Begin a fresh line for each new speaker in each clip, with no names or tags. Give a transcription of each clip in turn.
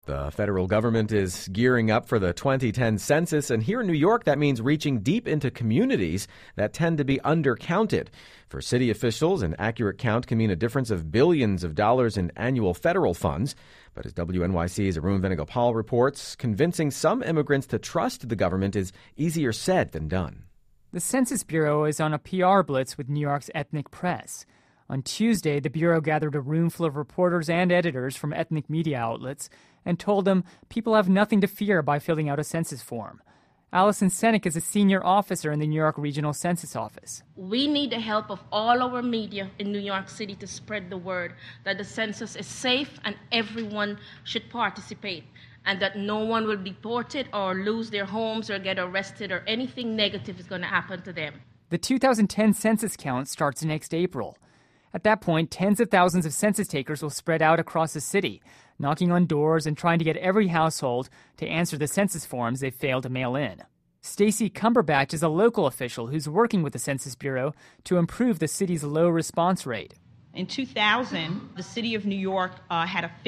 The federal government is gearing up for the 2010 census, and here in New York, that means reaching deep into communities that tend to be undercounted. For city officials, an accurate count can mean a difference of billions of dollars in annual federal funds. But as WNYC's Arun Venugopal reports, convincing some immigrants to trust the government is easier said than done.
The Census Bureau is on a PR blitz with New York's ethnic press. On Tuesday, the Bureau gathered a room full of reporters and editors from ethnic media outlets and told them people have nothing to fear by filling out a census form. Allison Senek is a senior officer in the New York Regional Census Office.
We need the help of all our media in New York City to spread the word that the census is safe and everyone should participate, and that no one will be deported or lose their homes or get arrested or anything negative is going to happen to them.
The 2010 census count starts next April. At that point, tens of thousands of census takers will spread out across the city, knocking on doors and trying to get every household to answer the census forms they failed to mail in. Stacey Cumberbatch is a local official who's working with the Census Bureau to improve the city's low response rate.
In 2000, the city of New York had a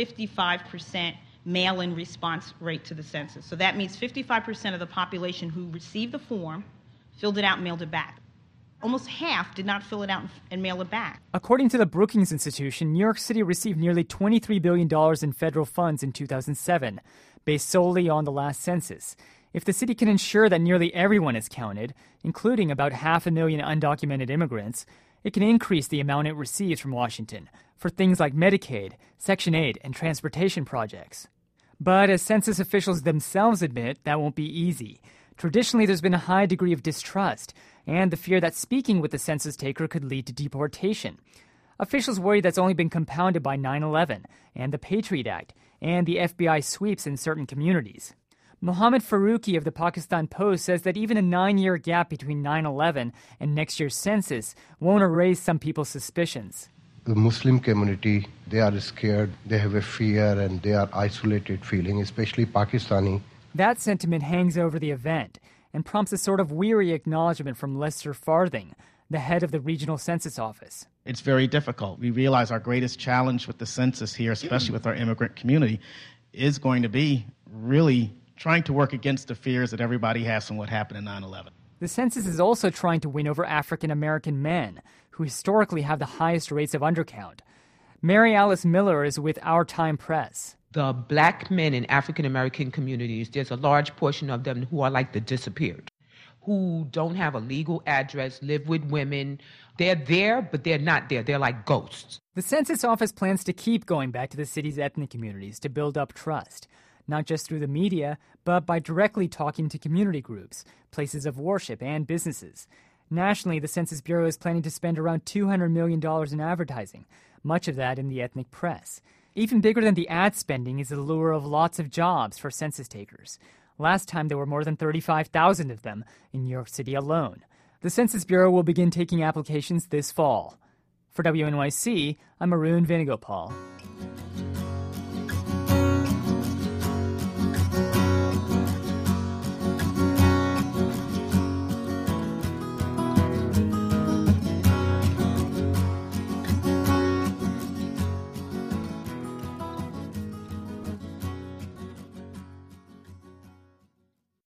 55% mail-in response rate to the census. So that means 55% of the population who received the form filled it out and mailed it back. Almost half did not fill it out and mail it back.
According to the Brookings Institution, New York City received nearly $23 billion in federal funds in 2007, based solely on the last census. If the city can ensure that nearly everyone is counted, including about 500,000 undocumented immigrants, it can increase the amount it receives from Washington for things like Medicaid, Section 8, and transportation projects. But as census officials themselves admit, that won't be easy. Traditionally, there's been a high degree of distrust and the fear that speaking with the census taker could lead to deportation. Officials worry that's only been compounded by 9/11 and the Patriot Act and the FBI sweeps in certain communities. Mohammed Faruqi of the Pakistan Post says that even a 9-year gap between 9/11 and next year's census won't erase some people's suspicions.
The Muslim community, they are scared, they have a fear, and they are isolated feeling, especially Pakistani.
That sentiment hangs over the event and prompts a sort of weary acknowledgement from Lester Farthing, the head of the Regional Census Office.
It's very difficult. We realize our greatest challenge with the census here, especially with our immigrant community, is going to be really trying to work against the fears that everybody has from what happened in 9/11.
The census is also trying to win over African American men, who historically have the highest rates of undercount. Mary Alice Miller is with Our Time Press.
The black men in African American communities, there's a large portion of them who are like the disappeared, who don't have a legal address, live with women. They're there, but they're not there. They're like ghosts.
The Census Office plans to keep going back to the city's ethnic communities to build up trust, not just through the media, but by directly talking to community groups, places of worship, and businesses. Nationally, the Census Bureau is planning to spend around $200 million in advertising, much of that in the ethnic press. Even bigger than the ad spending is the lure of lots of jobs for census takers. Last time, there were more than 35,000 of them in New York City alone. The Census Bureau will begin taking applications this fall. For WNYC, I'm Arun Venugopal.